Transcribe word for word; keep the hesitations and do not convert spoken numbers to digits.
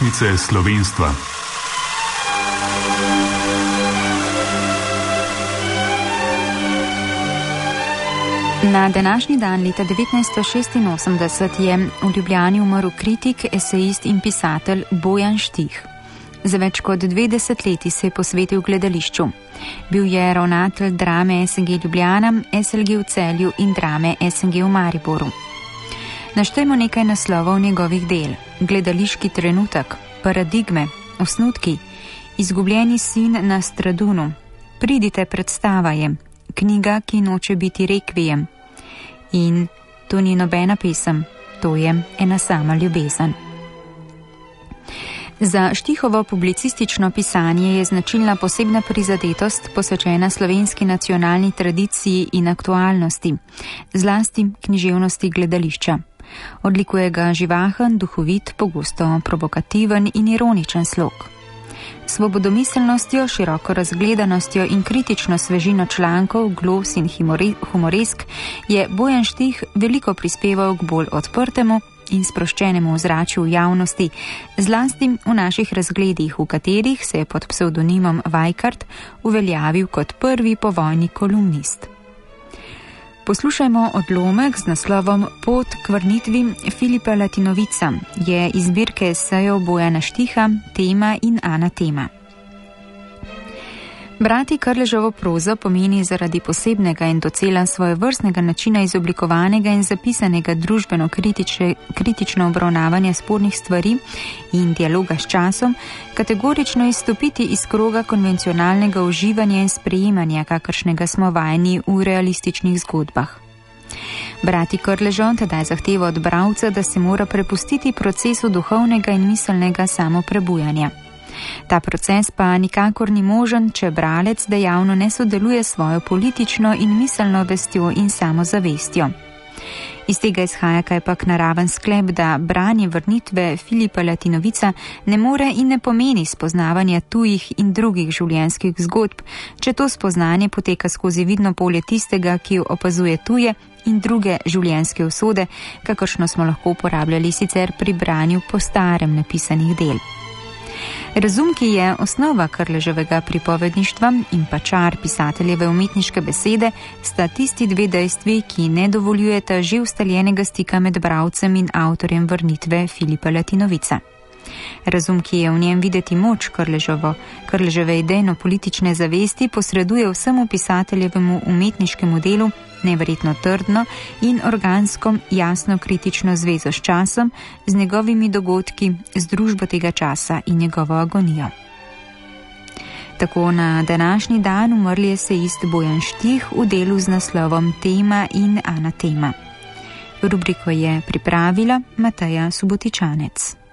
prestolnice slovenstva. Na današnji dan leta devetnajststo šestinosemdeset je v Ljubljani umrl kritik, esejist in pisatelj Bojan Štih. Za več kot dve desetletji se je posvetil gledališču. Bil je ravnatelj drame S N G Ljubljana, S L G v Celju in drame S N G v Mariboru. Naštejmo nekaj naslovov njegovih del: Gledališki trenutek, Paradigme, Osnutki, Izgubljeni sin na Stradunu, Pridite, predstava je, Knjiga, ki noče biti rekvijem in To ni nobena pesem, to je ena sama ljubezen. Za Štihovo publicistično pisanje je značilna posebna prizadetost, posvečena slovenski nacionalni tradiciji in aktualnosti, zlasti književnosti gledališča. Odlikuje ga živahen, duhovit, pogosto provokativen in ironičen slog. Svobodomiselnostjo, široko razgledanostjo in kritično svežino člankov, glos in humoresk je Bojan Štih veliko prispeval k bolj odprtemu in sproščenemu ozračju v javnosti, zlasti v naših razgledih, v katerih se je pod psevdonimom Vajkard uveljavil kot prvi povojni kolumnist. Poslušajmo odlomek z naslovom Pot k vrnitvi Filipa Latinovica, je iz zbirke esejev Bojana Štiha, Tema in Anatema. Brati Krleževo prozo pomeni zaradi posebnega in docela svojevrstnega načina izoblikovanega in zapisanega družbeno kritiče, kritično obravnavanja spornih stvari in dialoga s časom, kategorično izstopiti iz kroga konvencionalnega uživanja in sprejemanja, kakršnega smo vajeni v realističnih zgodbah. Brati Krležo tedaj zahteva od bralca, da se mora prepustiti procesu duhovnega in miselnega samoprebujanja. Ta proces pa nikakor ni možen, če bralec dejavno ne sodeluje s svojo politično in miselno vestjo in samozavestjo. Iz tega izhaja kajpak naraven sklep, da branje vrnitve Filipa Latinovica ne more in ne pomeni spoznavanja tujih in drugih življenjskih zgodb, če to spoznanje poteka skozi vidno polje tistega, ki opazuje tuje in druge življenjske usode, kakršno smo lahko uporabljali sicer pri branju po starem napisanih del. Razum, ki je osnova Krleževega pripovedništva in pa čar pisateljeve umetniške besede, sta tisti dve dejstvi, ki ne dovoljujeta že ustaljenega stika med bralcem in avtorjem vrnitve Filipa Latinovica. Razum, ki je v njem videti moč Krleževo, Krleževe idejno-politične zavesti, posreduje vsemu pisateljevemu umetniškemu delu neverjetno trdno in organsko jasno kritično zvezo s časom, z njegovimi dogodki, z družbo tega časa in njegovo agonijo. Tako na današnji dan umrli esejist Bojan Štih v delu z naslovom Tema in Anatema. Rubriko je pripravila Mateja Subotičanec.